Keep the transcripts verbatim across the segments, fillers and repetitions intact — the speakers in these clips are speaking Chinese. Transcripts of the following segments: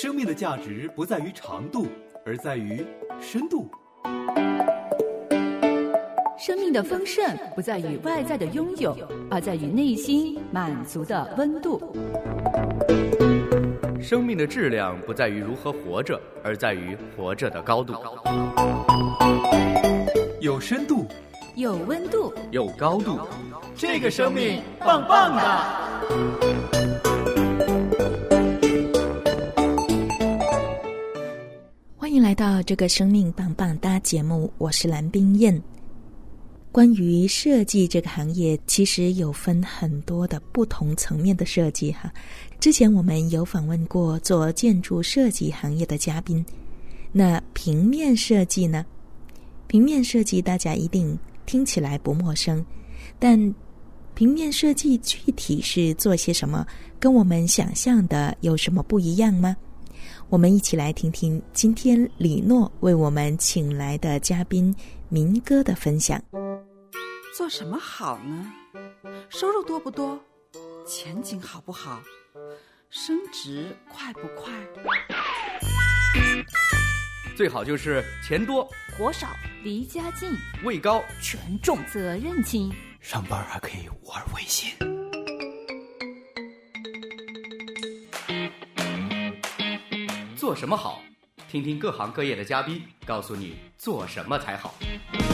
生命的价值不在于长度，而在于深度。 生命的丰盛不在于外在的拥有，而在于内心满足的温度。 生命的质量不在于如何活着，而在于活着的高度。 有深度， 有温度， 有高度， 这个生命棒棒的。 欢迎来到这个生命棒棒哒节目，我是蓝冰燕。关于设计这个行业，其实有分很多的不同层面的设计哈。之前我们有访问过做建筑设计行业的嘉宾，那平面设计呢？平面设计大家一定听起来不陌生，但平面设计具体是做些什么，跟我们想象的有什么不一样吗？我们一起来听听今天李诺为我们请来的嘉宾民哥的分享。 做什么好呢？收入多不多？前景好不好？升职快不快？ 最好就是钱多活少，离家近， 位高权重，责任轻， 上班还可以玩微信。 做什么好？听听各行各业的嘉宾告诉你做什么才好。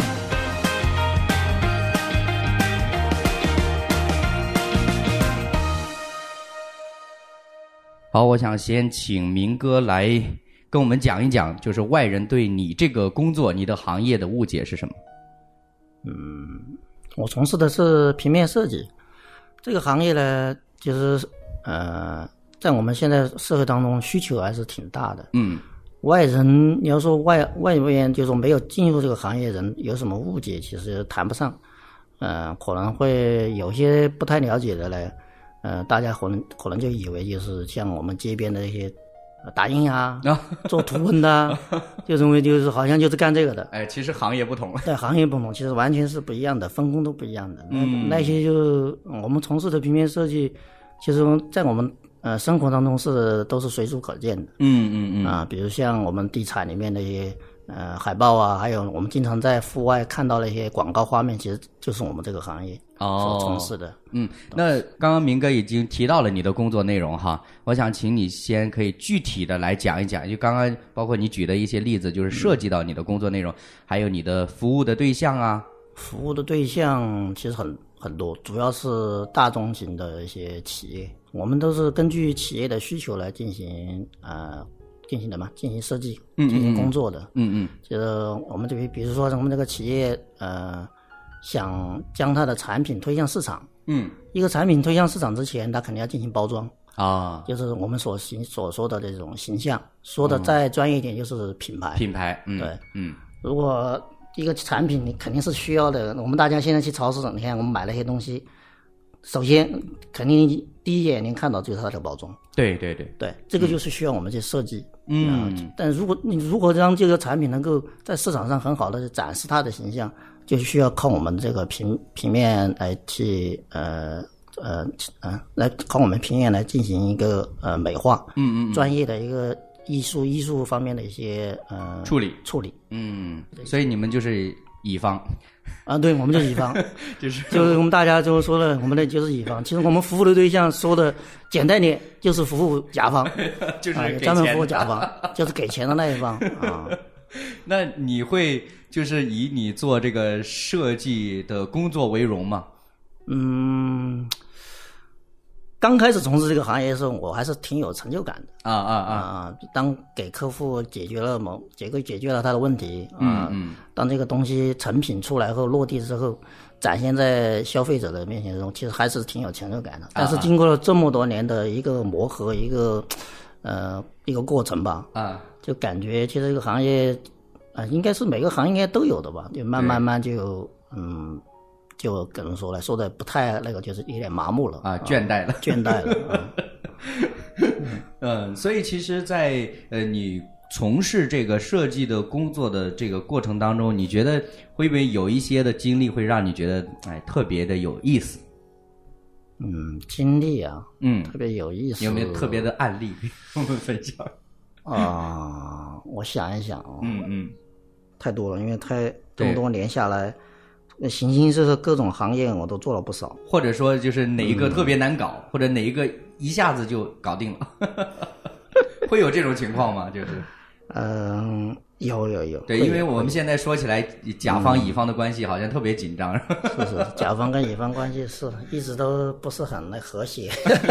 好，我想先请明哥来跟我们讲一讲，就是外人对你这个工作、你的行业的误解是什么？ 嗯，我从事的是平面设计这个行业呢，就是呃，在我们现在社会当中需求还是挺大的。 嗯， 外人你要说外外面就是说没有进入这个行业人有什么误解，其实谈不上。呃，可能会有些不太了解的呢。呃，大家可能可能就以为就是像我们街边的一些打印啊、做图文的、啊，就认为就是好像就是干这个的。 哎，其实行业不同。 对，行业不同，其实完全是不一样的，分工都不一样的。 嗯， 那些就我们从事的平面设计，其实在我们呃生活当中是都是随处可见的。 嗯嗯嗯。 啊，比如像我们地产里面的一些呃海报啊，还有我们经常在户外看到的一些广告画面，其实就是我们这个行业所从事的。 哦，嗯，那刚刚明哥已经提到了你的工作内容哈，我想请你先可以具体的来讲一讲，就刚刚包括你举的一些例子，就是涉及到你的工作内容，嗯，还有你的服务的对象啊。 服务的对象其实很很多，主要是大中型的一些企业，我们都是根据企业的需求来进行呃进行的嘛，进行设计，进行工作的。 嗯嗯， 就是我们这边，比如说我们这个企业呃。想将它的产品推向市场， 嗯，一个产品推向市场之前，它肯定要进行包装啊， 就是我们所形所说的这种形象，说的再专业一点就是品牌， 品牌，嗯， 对， 嗯， 如果一个产品你肯定是需要的，我们大家现在去超市，你看我们买那些东西，首先肯定第一眼您看到就是它的包装， 对对对对，这个就是需要我们去设计， 嗯， 呃、但如果你如果让这个产品能够在市场上很好的展示它的形象。就需要靠我们这个平平面来去呃呃呃来靠我们平面来进行一个呃美化， 嗯嗯， 专业的一个艺术艺术方面的一些呃处理处理， 嗯，所以你们就是乙方啊，对，我们就是乙方， 就是就是我们大家就说了，我们的就是乙方。其实我们服务的对象说的简单点，就是服务甲方， 就是啊、专门服务甲方，就是给钱的那一方啊。 那你会就是以你做这个设计的工作为荣吗？ 嗯，刚开始从事这个行业的时候，我还是挺有成就感的。 啊啊啊！ 啊，当给客户解决了某解决解决了他的问题啊，嗯， 当这个东西成品出来后落地之后，展现在消费者的面前中，其实还是挺有成就感的。啊、但是经过了这么多年的一个磨合，一个呃一个过程吧， 啊。 就感觉其实这个行业啊、呃，应该是每个行业应该都有的吧，就慢慢慢就嗯，就可能说来说的不太那个，就是有点麻木了啊，倦怠了， 倦怠了。 嗯, 嗯，所以其实在，在呃你从事这个设计的工作的这个过程当中，你觉得会不会有一些的经历会让你觉得哎特别的有意思？ 嗯，经历啊， 嗯， 特别有意思。 有没有特别的案例跟我们分享？ 啊、我想一想啊， 嗯嗯， 太多了，因为太这么多年下来，形形色色各种行业我都做了不少。 或者说就是哪一个特别难搞，嗯、或者哪一个一下子就搞定了，会有这种情况吗？就是， 嗯、呃，有有有。 对，因为我们现在说起来，甲方乙方的关系好像特别紧张。 嗯、是是，甲方跟乙方关系是一直都不是很和谐。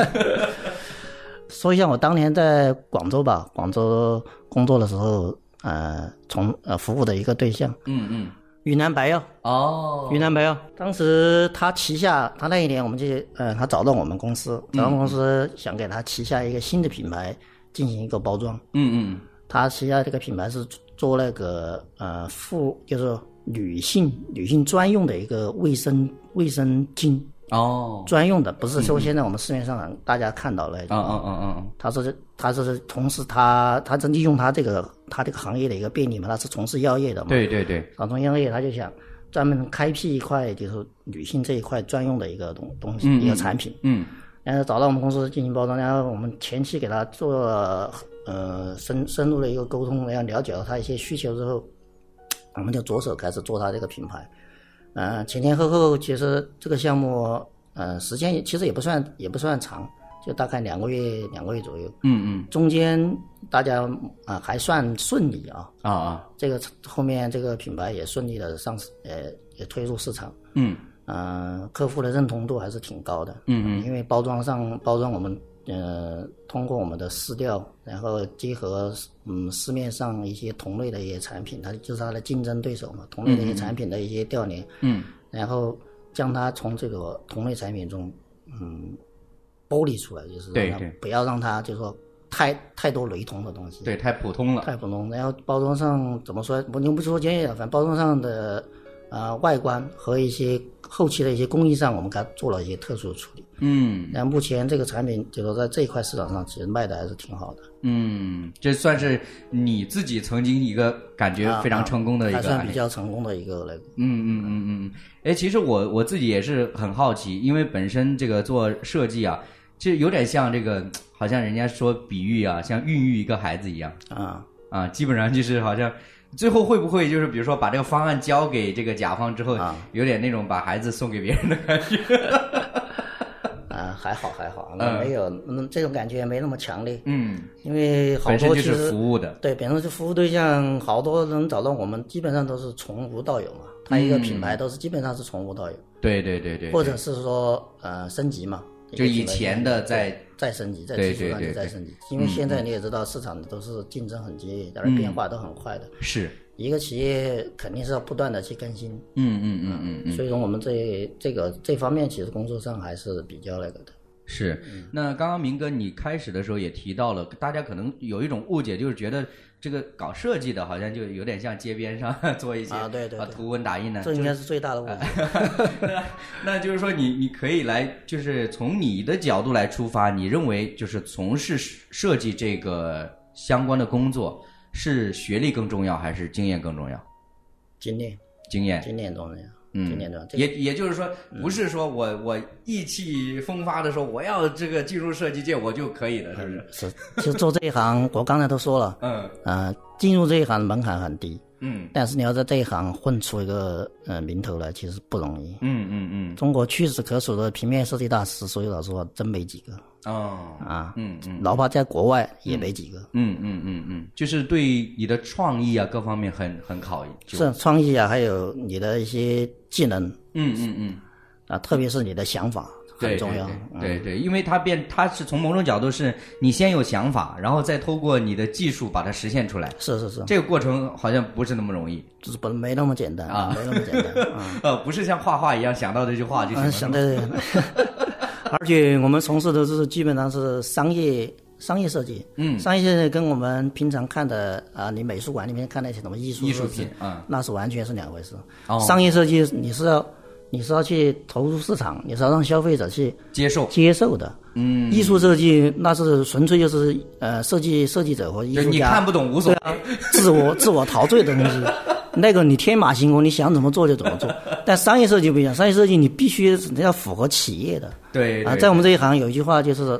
说一下我当年在广州吧，广州工作的时候，呃，从呃服务的一个对象， 嗯嗯， 云南白药哦， 云南白药，当时他旗下，他那一年我们就呃，他找到我们公司，找到我们公司想给他旗下一个新的品牌进行一个包装， 嗯嗯， 他旗下这个品牌是做那个呃妇，就是女性女性专用的一个卫生卫生巾。 哦， 专用的，不是说现在我们市面上大家看到了。 嗯嗯嗯嗯， 他是他是同时他他是利用他这个他这个行业的一个便利嘛，他是从事药业的嘛。 对对对， 从事药业他就想专门开辟一块就是女性这一块专用的一个东东西、 嗯、 一个产品。 嗯， 然后找到我们公司进行包装，然后我们前期给他做呃深深入的一个沟通，然后了解到他一些需求之后，我们就着手开始做他这个品牌。呃，前前后后其实这个项目，呃，时间其实也不算也不算长，就大概两个月两个月左右。 嗯嗯。 中间大家啊、呃、还算顺利啊。 啊啊。 这个后面这个品牌也顺利的上市，呃，也推入市场。 嗯。 呃，客户的认同度还是挺高的。 嗯嗯。 因为包装上包装我们呃通过我们的试调，然后结合嗯市面上一些同类的一些产品，它就是它的竞争对手嘛，同类的一些产品的一些调研， 嗯， 然后将它从这个同类产品中嗯剥离出来，就是对对， 不要让它就是说太太多雷同的东西， 对，太普通了， 太普通。然后包装上怎么说？我们不说专业，反正包装上的啊、呃、外观和一些后期的一些工艺上，我们给它做了一些特殊的处理。 嗯， 然后目前这个产品就是在这一块市场上其实卖的还是挺好的。 嗯，这算是你自己曾经一个感觉非常成功的一个、啊啊、 还算比较成功的一个那个。 嗯嗯嗯嗯。哎，其实我我自己也是很好奇，因为本身这个做设计啊，就有点像这个，好像人家说比喻啊，像孕育一个孩子一样啊啊，基本上就是好像。最后会不会就是比如说把这个方案交给这个甲方之后，啊、有点那种把孩子送给别人的感觉？ 啊，还好还好，那没有，嗯，这种感觉没那么强烈。 嗯， 因为好多本身就是服务的， 对，本身是服务对象，好多人找到我们，基本上都是从无到有嘛。他一个品牌都是基本上是从无到有。 对对对对。 或者是说呃升级嘛。 就以前的在再升级，在技术上就再升级，因为现在你也知道市场都是竞争很激烈，而变化都很快的。 是一个企业肯定是要不断的去更新。 嗯嗯嗯嗯嗯。 所以说我们这这个这方面其实工作上还是比较那个的。 是。那刚刚明哥你开始的时候也提到了，大家可能有一种误解，就是觉得这个搞设计的好像就有点像街边上做一些啊，对对对， 图文打印的， 这应该是最大的误解。 那那就是说你你可以来，就是从你的角度来出发，你认为就是从事设计这个相关的工作，是学历更重要还是经验更重要？ 经验， 经验， 经验重要。 嗯，也也就是说，不是说我、嗯、我意气风发的说我要这个进入设计界我就可以了，是不是？ 是，其实做这一行，我刚才都说了， 嗯， 呃，进入这一行门槛很低， 嗯， 但是你要在这一行混出一个呃名头来，其实不容易。 嗯嗯嗯。中国屈指可数的平面设计大师，说句老实话，真没几个。 哦。 啊， 嗯嗯， 哪怕在国外也没几个。 嗯嗯嗯嗯，就是对你的创意啊各方面很很考验。 是创意啊，还有你的一些技能。 嗯嗯嗯。 啊，特别是你的想法。很重要， 对 对, 对, 对, 对，因为它变，它是从某种角度是你先有想法，然后再透过你的技术把它实现出来。 是是是， 这个过程好像不是那么容易， 就是不没那么简单啊，没那么简单啊。 呃，不是像画画一样想到这句话就行了。 嗯，想对对。而且我们从事的是基本上是商业商业设计， 嗯， 商业设计跟我们平常看的啊，你美术馆里面看那些什么艺术艺术品啊、嗯， 那是完全是两回事。 哦， 商业设计你是要。你是要去投入市场，你是要让消费者去接受接受的。 嗯， 艺术设计那是纯粹就是呃设计设计者和艺术家， 你看不懂无所谓， 啊、自我自我陶醉的东西。那个你天马行空，你想怎么做就怎么做。但商业设计不一样，商业设计你必须要符合企业的。 对, 对, 对啊，在我们这一行有一句话就是，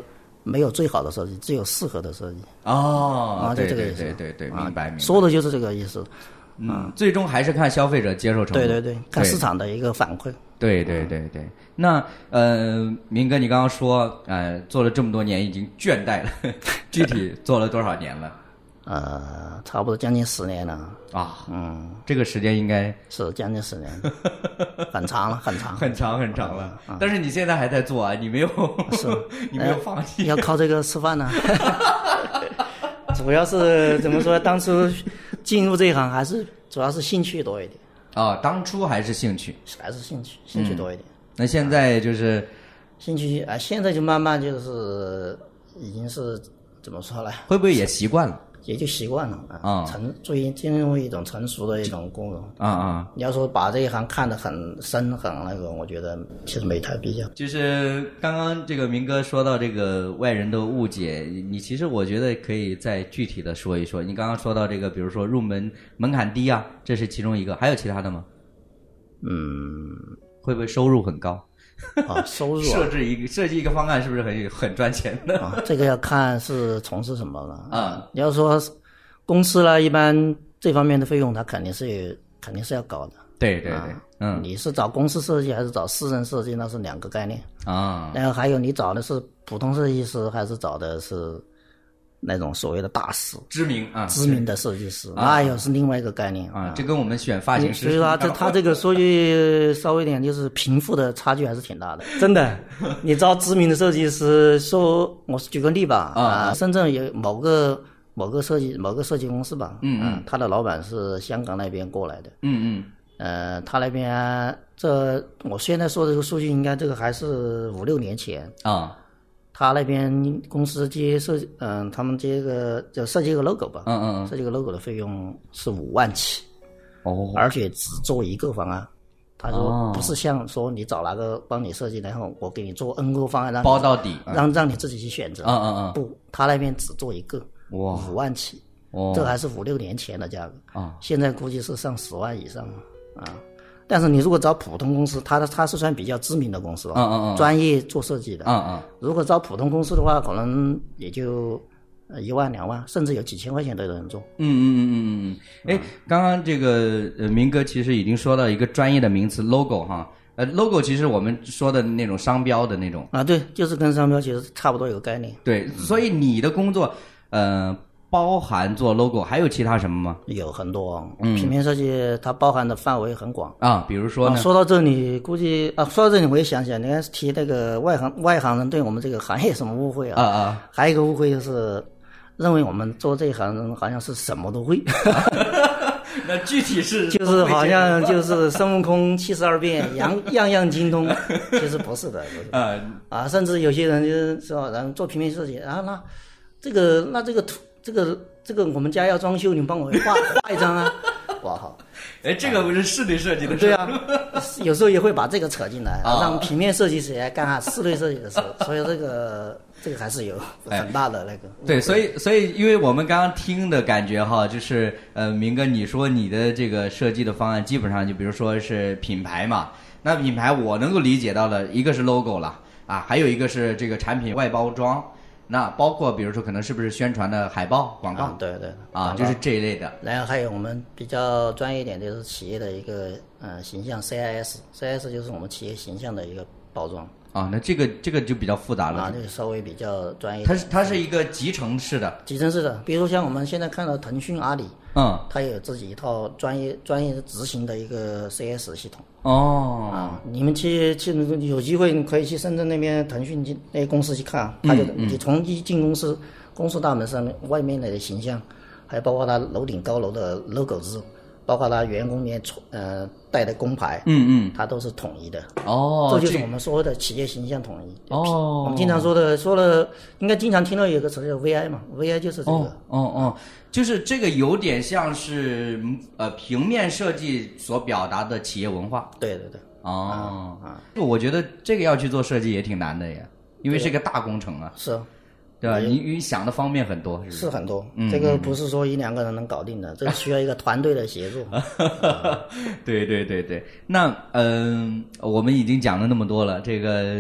没有最好的设计，只有适合的设计。 哦， 啊，就对对这个意思。 对对对，明白明白。 说的就是这个意思。 嗯，最终还是看消费者接受程度。 对对对，看市场的一个反馈。 对对对对。那呃，明哥，你刚刚说呃，做了这么多年，已经倦怠了，具体做了多少年了？ 呃，差不多将近十年了啊。 嗯， 这个时间应该是将近十年，很长了，很长， 很长很长了。嗯、但是你现在还在做啊，你没有， 是你没有放弃， 呃、要靠这个吃饭呢。主要是怎么说？当初进入这一行还是主要是兴趣多一点。 哦，当初还是兴趣， 还是兴趣，兴趣多一点。 嗯、那现在就是兴趣啊，现在就慢慢就是已经是怎么说呢？ 会不会也习惯了？ 也就习惯了啊，成注意进入一种成熟的一种工作啊啊！ 你要说把这一行看得很深很那个，我觉得其实没太必要。 就是刚刚这个明哥说到这个外人的误解，你其实我觉得可以再具体的说一说。你刚刚说到这个，比如说入门门槛低啊，这是其中一个，还有其他的吗？ 嗯， 会不会收入很高？ 啊，收入、啊、 设置一个设计一个方案是不是很很赚钱的？ 啊，这个要看是从事什么了啊。 你要说公司呢，一般这方面的费用它肯定是有，肯定是要高的。 对对对，啊、嗯， 你是找公司设计还是找私人设计，那是两个概念啊。 然后还有你找的是普通设计师，还是找的是那种所谓的大师、 知名啊、 知名的设计师，那又是另外一个概念啊。这跟我们选发型师， 所以说这他这个说句稍微一点，就是贫富的差距还是挺大的，真的。你招知名的设计师，说我举个例吧，啊，深圳有某个某个设计某个设计公司吧， 嗯嗯， 他的老板是香港那边过来的， 嗯嗯， 呃，他那边这我现在说这个数据，应该这个还是五六年前啊。 他那边公司接设计，嗯、呃，他们接个就设计一个 logo 吧， 嗯嗯， 设计个 logo 的费用是五万起， 哦， 而且只做一个方案。他说不是像说你找哪个帮你设计，然后我给你做 N 个方案，让包到底， 让让你自己去选择。 嗯嗯嗯， 不，他那边只做一个， 哇， 五万起， 哦， 这还是五六年前的价格啊， 现在估计是上十万以上啊。但是你如果找普通公司，它的它是算比较知名的公司了， 嗯嗯嗯， 专业做设计的， 嗯嗯， 如果找普通公司的话，可能也就呃一万两万，甚至有几千块钱都有人做。 嗯嗯嗯嗯嗯嗯。哎，刚刚这个呃明哥其实已经说到一个专业的名词 logo 哈，呃 logo 其实我们说的那种商标的那种啊，对，就是跟商标其实差不多有个概念。 对，所以你的工作呃。包含做 logo， 还有其他什么吗？ 有很多，嗯，平面设计它包含的范围很广啊。比如说呢？ 啊、说到这里，估计啊，说到这里我也想起来，你看提那个外行外行人对我们这个行业什么误会啊？ 啊啊！ 还有一个误会就是认为我们做这一行人好像是什么都会。 那具体是就是好像就是孙悟空七十二变，样样样精通，其实不是的，不是啊啊，甚至有些人就是说，然后做平面设计，啊，那这个那这个图。这个这个我们家要装修，你帮我画画一张啊！哇好， 哎，这个不是室内设计的事。 对啊，有时候也会把这个扯进来，啊、让平面设计师来干下室内设计的事。所以这个这个还是有很大的那个。 哎、对，所以所以因为我们刚刚听的感觉哈，就是呃，明哥你说你的这个设计的方案，基本上就比如说是品牌嘛，那品牌我能够理解到的一个是 logo 了啊，还有一个是这个产品外包装。那包括比如说可能是不是宣传的海报广告、 啊、对对啊，就是这一类的。 然后还有我们比较专业一点，就是企业的一个呃形象 C I S，C I S 就是我们企业形象的一个包装啊。那这个这个就比较复杂了啊，这个稍微比较专业。 它是它是一个集成式的， 集成式的。比如说像我们现在看到腾讯、阿里， 嗯， 它也有自己一套专业专业执行的一个 C S 系统。 哦啊，你们去去有机会你可以去深圳那边腾讯那些公司去看，他就、嗯嗯、你从一进公司，公司大门上面外面的形象，还包括它楼顶高楼的 logo 字，包括它员工面呃带的工牌， 嗯嗯， 它都是统一的。 哦， 这就是我们说的企业形象统一。 哦， 我们经常说的说了，应该经常听到有个词叫 V I 嘛 ，V I 就是这个。 哦哦哦。就是这个有点像是呃平面设计所表达的企业文化。 对对对。 哦啊，我觉得这个要去做设计也挺难的呀，因为是个大工程啊。 是。 对吧？你你想的方面很多，是不是？ 是很多， 嗯、 这个不是说一两个人能搞定的，这个需要一个团队的协作。 对对对对，那嗯、呃，我们已经讲了那么多了，这个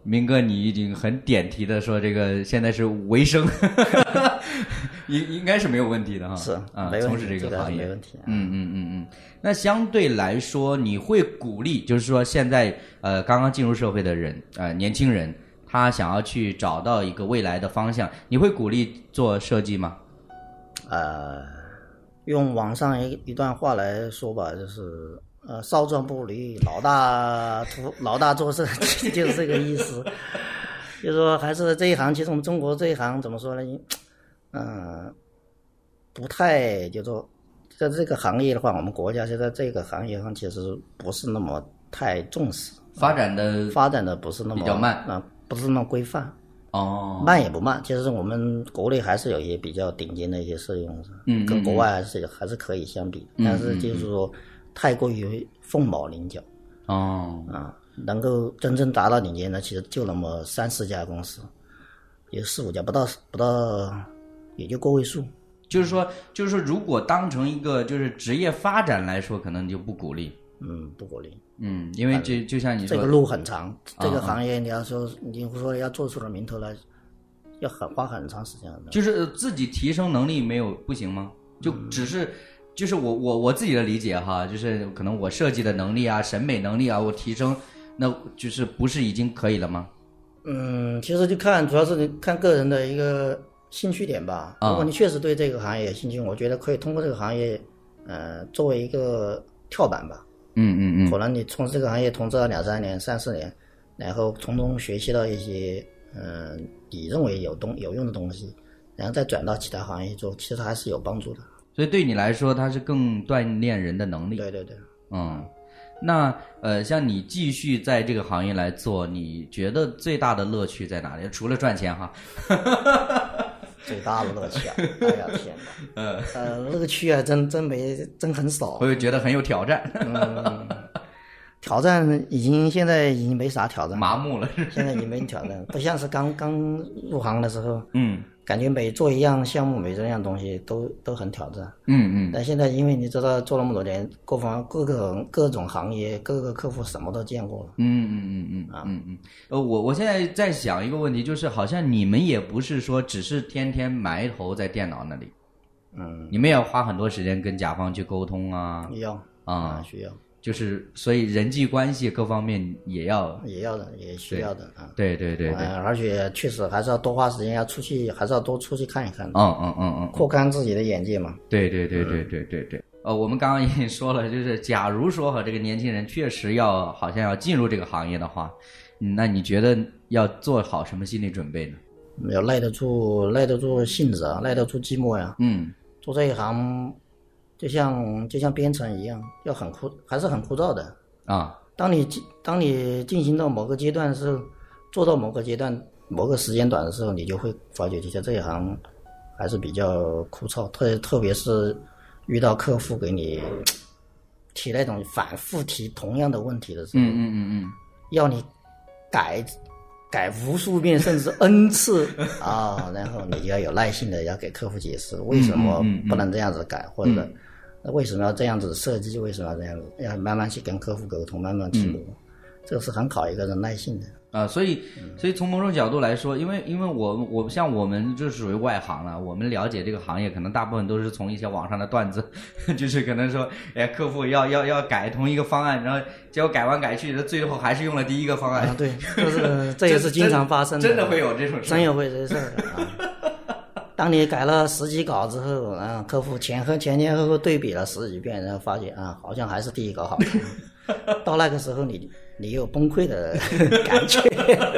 明哥，你已经很点题的说这个现在是维生，应应该是没有问题的哈。 是啊， 没问题， 从事这个行业没问题。 嗯嗯嗯嗯。那相对来说，你会鼓励，就是说现在呃刚刚进入社会的人，呃年轻人，他想要去找到一个未来的方向，你会鼓励做设计吗？ 呃，用网上一一段话来说吧，就是呃少壮不努力，老大图老大做事，就是这个意思。就是说还是这一行，其实我们中国这一行怎么说呢？嗯、呃，不太就是说在这个行业的话，我们国家现在这个行业上其实不是那么太重视， 发展的发展的不是那么比较慢啊、呃，不是那么规范。 哦， 慢也不慢，其实我们国内还是有一些比较顶尖的一些设计公司， 嗯， 跟国外还是还是可以相比， 嗯、 但是就是说太过于凤毛麟角。 哦， 啊，能够真正达到顶尖的，其实就那么三四家公司，也四五家，不到不到，也就个位数。 就是说，就是说，如果当成一个就是职业发展来说，可能就不鼓励。 嗯，不鼓励。 嗯，因为就就像你说， 这个路很长，这个行业你要说，你说要做出点名头来，要很花很长时间的。 就是自己提升能力没有不行吗？就只是，就是我我我自己的理解哈，就是可能我设计的能力啊、审美能力啊，我提升，那就是不是已经可以了吗？ 嗯，其实就看主要是你看个人的一个兴趣点吧。如果你确实对这个行业有兴趣，我觉得可以通过这个行业，呃，作为一个跳板吧。 嗯嗯嗯， 可能你从事这个行业从事了两三年、三四年，然后从中学习到一些嗯、呃、你认为有东有用的东西，然后再转到其他行业做，其实还是有帮助的。 所以对你来说，它是更锻炼人的能力。 对对对， 嗯，那呃，像你继续在这个行业来做，你觉得最大的乐趣在哪里？除了赚钱哈。 最大的乐趣啊！哎呀天哪，呃呃，乐趣啊，真真没真很少。 我就觉得很有挑战。 嗯，挑战已经现在已经没啥挑战， 麻木了。 现在已经没挑战，不像是刚刚入行的时候， 嗯， 感觉每做一样项目、每做一样东西都都很挑战。 嗯嗯。 但现在因为你知道做那么多年，各方各个各种行业、各个客户什么都见过了。 嗯嗯嗯嗯啊嗯嗯。呃，我我现在在想一个问题，就是好像你们也不是说只是天天埋头在电脑那里， 嗯， 你们也要花很多时间跟甲方去沟通啊。 要啊， 需要。 就是所以人际关系各方面也要也要的，也需要的啊。 对对对对、 呃，而且确实还是要多花时间，要出去，还是要多出去看一看。 嗯嗯嗯嗯， 扩宽自己的眼界嘛。 对对对对对对对。呃，我们刚刚已经说了，就是假如说和这个年轻人确实要好像要进入这个行业的话，那你觉得要做好什么心理准备呢？ 要耐得住，耐得住性子啊，耐得住寂寞呀。 嗯， 做这一行。就像就像编程一样，要很枯，还是很枯燥的啊。 当你当你进行到某个阶段的时候，做到某个阶段、某个时间段的时候，你就会发觉，其实这一行还是比较枯燥，特特别是遇到客户给你提那种反复提同样的问题的时候， 嗯嗯嗯嗯， 要你改改无数遍甚至 n 次啊，然后你就要有耐心的要给客户解释为什么不能这样子改，或者为什么要这样子设计，为什么要这样子，要慢慢去跟客户沟通，慢慢去磨，嗯、这个是很考一个人耐性的啊。所以，所以从某种角度来说，因为因为我我像我们就是属于外行了，我们了解这个行业，可能大部分都是从一些网上的段子，就是可能说，哎，客户要要要改同一个方案，然后结果改完改去，最后还是用了第一个方案。 啊、对，就是这也是经常发生的， 真的会有这种事， 真有会这事儿的啊。当你改了十几稿之后，啊，客户前和前前后后对比了十几遍，然后发现啊，好像还是第一稿好。到那个时候你，你你有崩溃的感觉。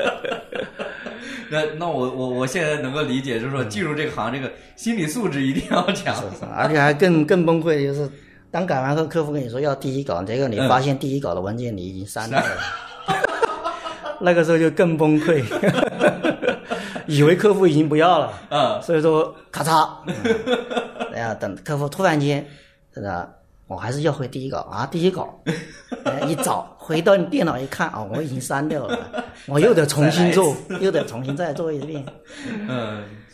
那那我我我现在能够理解，就是说进入这个行，这个心理素质一定要强， 是是，而且还更更崩溃，就是当改完后，客户跟你说要第一稿，结果你发现第一稿的文件你已经删掉了，嗯、那个时候就更崩溃。以为客户已经不要了， 嗯， 所以说咔嚓，嗯、然后等客户突然间，是吧？我还是要回第一稿啊，第一稿，一找回到你电脑一看啊、哦，我已经删掉了，我又得重新做，又得重新再做一遍。 嗯，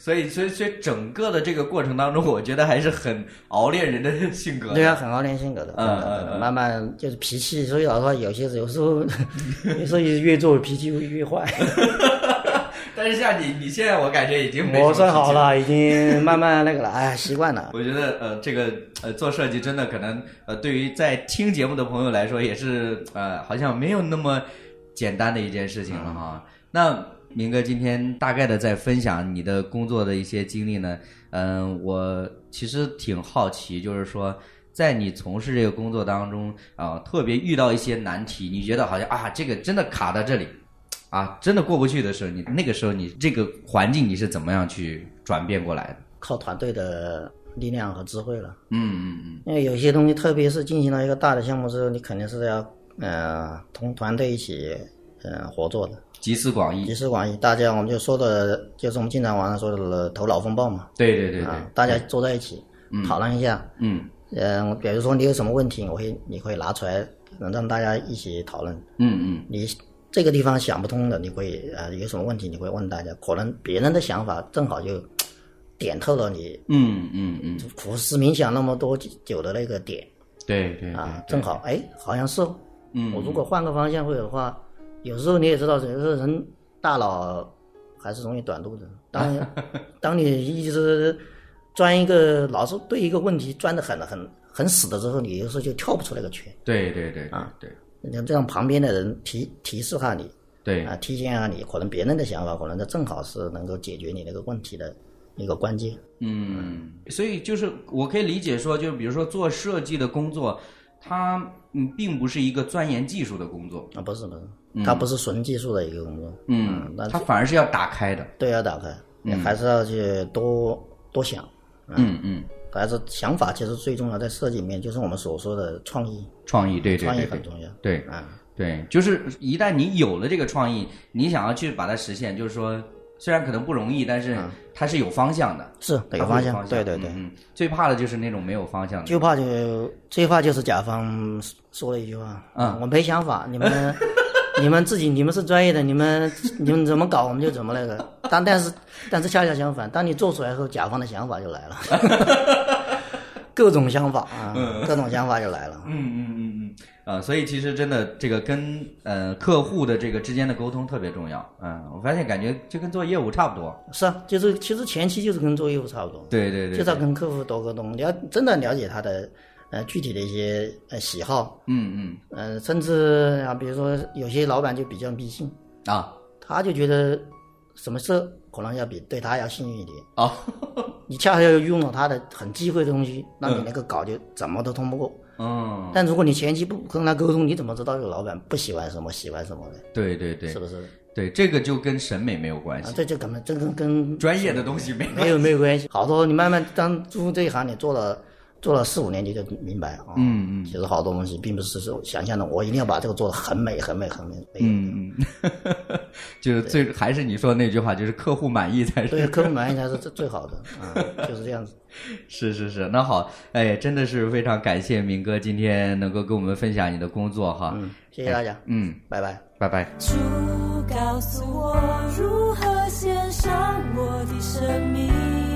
所以所以所以整个的这个过程当中，我觉得还是很熬练人的性格的。 对啊，很熬练性格的。 嗯嗯嗯， 慢慢就是脾气，所以老实话，有些有时候有时候越做脾气会越坏。 但是像你，你现在我感觉已经没我算好了，已经慢慢那个了，哎，习惯了。 我觉得呃，这个呃做设计真的可能呃，对于在听节目的朋友来说，也是呃，好像没有那么简单的一件事情了哈。嗯、那明哥今天大概的在分享你的工作的一些经历呢，嗯、呃，我其实挺好奇，就是说在你从事这个工作当中啊、呃，特别遇到一些难题，你觉得好像啊，这个真的卡在这里。啊，真的过不去的时候，你那个时候你这个环境你是怎么样去转变过来的？ 靠团队的力量和智慧了。 嗯嗯嗯。 因为有些东西，特别是进行到一个大的项目之后，你肯定是要呃同团队一起呃合作的。 集思广益。 集思广益，大家我们就说的，就是我们经常网上说的头脑风暴嘛。 对对对对。 啊，大家坐在一起、嗯、讨论一下。嗯。呃，比如说你有什么问题，我会你会拿出来，让大家一起讨论。嗯嗯。你。这个地方想不通的，你会啊、呃、有什么问题你会问大家，可能别人的想法正好就点透了你嗯嗯嗯苦思冥想那么多久的那个点。 对 对, 对啊，正好哎好像是哦。 嗯， 我如果换个方向会的话，有时候你也知道，有时候人大脑还是容易短路的。当当你一直钻一个老是对一个问题钻得很很很死的时候，你有时候就跳不出那个圈。 对对对啊对。 你这样旁边的人提提示下你， 对啊，提醒下你，可能别人的想法，可能这正好是能够解决你那个问题的一个关键。 嗯，所以就是我可以理解说，就是比如说做设计的工作，它嗯并不是一个钻研技术的工作啊，不是不是，嗯、它不是纯技术的一个工作。 嗯，那、嗯、它反而是要打开的。 对，要打开，你还是要去多多想。 嗯嗯。 还是想法其实最重要，在设计里面就是我们所说的创意。 创意，对对对， 创意很重要。 对啊、嗯，对，就是一旦你有了这个创意，你想要去把它实现，就是说虽然可能不容易，但是它是有方向的。嗯、 是有方向，对对对。 嗯，最怕的就是那种没有方向的。 就怕就最怕就是甲方说了一句话，嗯，我没想法，你们你们自己你们是专业的，你们你们怎么搞我们就怎么那个。但但是但是恰恰相反，当你做出来后，甲方的想法就来了。各种想法啊，嗯、各种想法就来了。 嗯嗯嗯嗯啊，所以其实真的这个跟呃客户的这个之间的沟通特别重要。嗯，我发现感觉就跟做业务差不多。 是啊，就是其实前期就是跟做业务差不多。 对对 对, 对， 就是要跟客户多沟通，你要真的了解他的呃具体的一些呃喜好。 嗯嗯。 呃，甚至啊，比如说有些老板就比较迷信啊， 他就觉得什么事可能要比对他要幸运一点啊。 你恰恰要用了他的很忌讳的东西，那你那个稿就怎么都通不过。嗯，但如果你前期不跟他沟通，你怎么知道这个老板不喜欢什么喜欢什么的？ 对对对， 是不是？ 对，这个就跟审美没有关系。 啊，这就根本这跟跟专业的东西没没有没有关系。好多你慢慢当做这一行，你做了做了四五年，你就明白啊。嗯嗯，其实好多东西并不是说想象的，我一定要把这个做得很美很美很美。 嗯嗯，就是最还是你说的那句话，就是客户满意才是。 对，客户满意才是最最好的啊，就是这样子。 是是是，那好，哎，真的是非常感谢明哥今天能够跟我们分享你的工作哈。 嗯，谢谢大家。 哎、嗯， 拜拜， 拜拜。 主告诉我如何献上我的生命，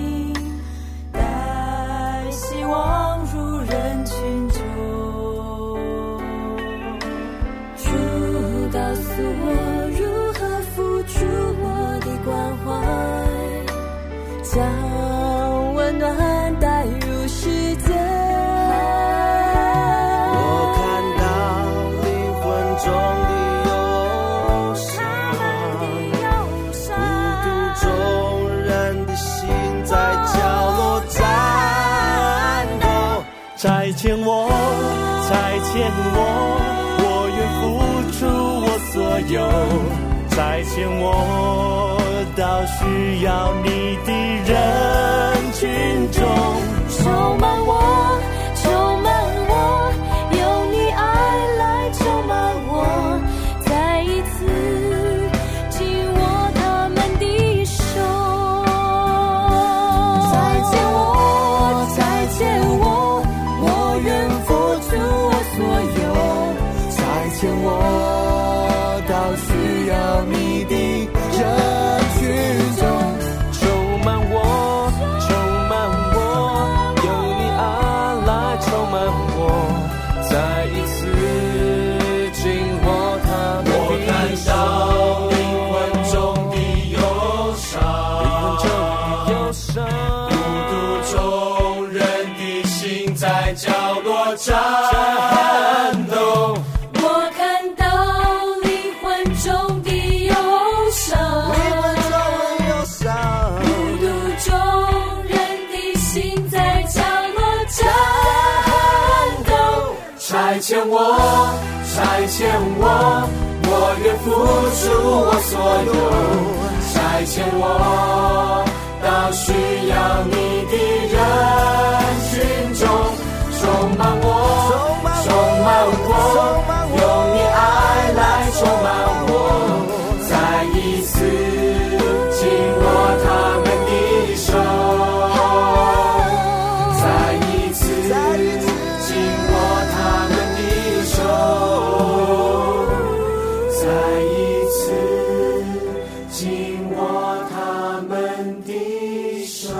带希望入人群中。主告诉我如何付出我的关怀，将温暖带入世界。 我看到灵魂中的忧伤，孤独中人的心在角落战斗。再见我，再见我，我愿付出我所有。再见我，到需要你的人群中， 充满我，充满我，有你爱来充满我，再一次紧握他们的手。再见我，再见我，我愿付出我所有。 再见我，到需要你的人群中，充满我。 遣我，差遣我，我愿付出我所有。差遣我到需要你的人群中，充满我，充满我，用你爱来充满我，再一次紧握他们的手，再一次紧握他们的手，再一次紧握他们的手，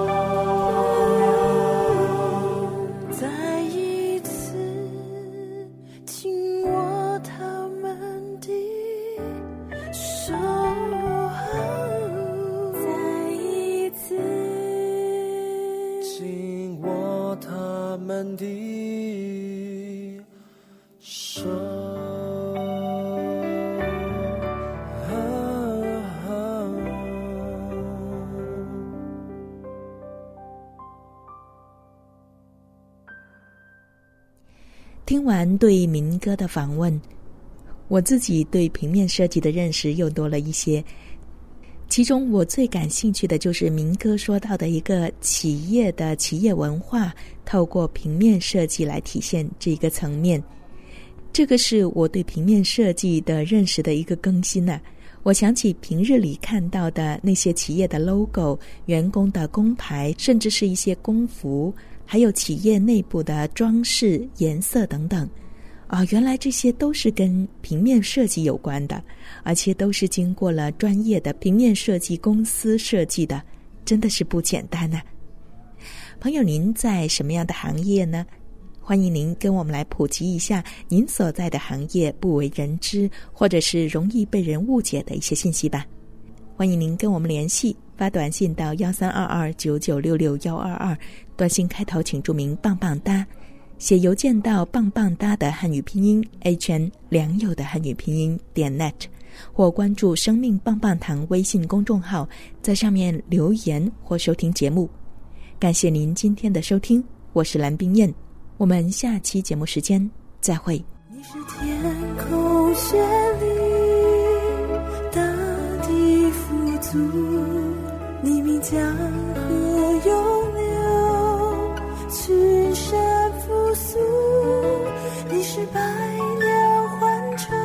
再一次紧握他们的手，再一次紧握他们的手。 听完对民歌的访问，我自己对平面设计的认识又多了一些。其中我最感兴趣的就是民歌说到的一个企业的企业文化，透过平面设计来体现这个层面。这个是我对平面设计的认识的一个更新啊。我想起平日里看到的那些企业的 logo、员工的工牌，甚至是一些工服，还有企业内部的装饰、颜色等等。啊，原来这些都是跟平面设计有关的，而且都是经过了专业的平面设计公司设计的，真的是不简单啊。朋友，您在什么样的行业呢？欢迎您跟我们来普及一下您所在的行业不为人知或者是容易被人误解的一些信息吧。欢迎您跟我们联系，发短信到幺三二二九九六六幺二二，短信开头请注明棒棒哒，写邮件到棒棒哒的汉语拼音 H N 良友的汉语拼音点 net， 或关注生命棒棒堂微信公众号，在上面留言或收听节目。感谢您今天的收听，我是蓝冰燕，我们下期节目时间再会。 你是天空绚丽，大地富足，你名江河涌流，群山复苏。你是百鸟欢唱，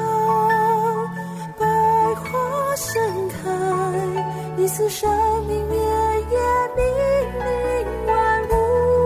百花盛开，你赐生命绵延，命令万物。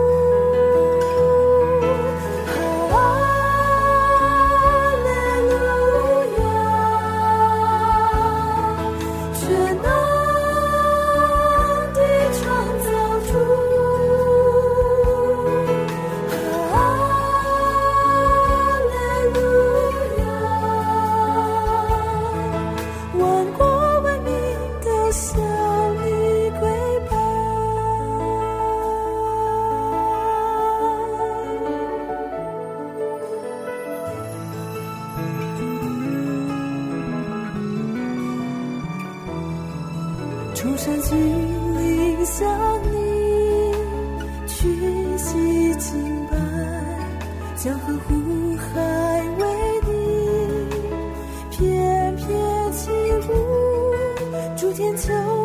崇山峻岭向你屈膝敬拜，江河湖海为你翩翩起舞，诸天秋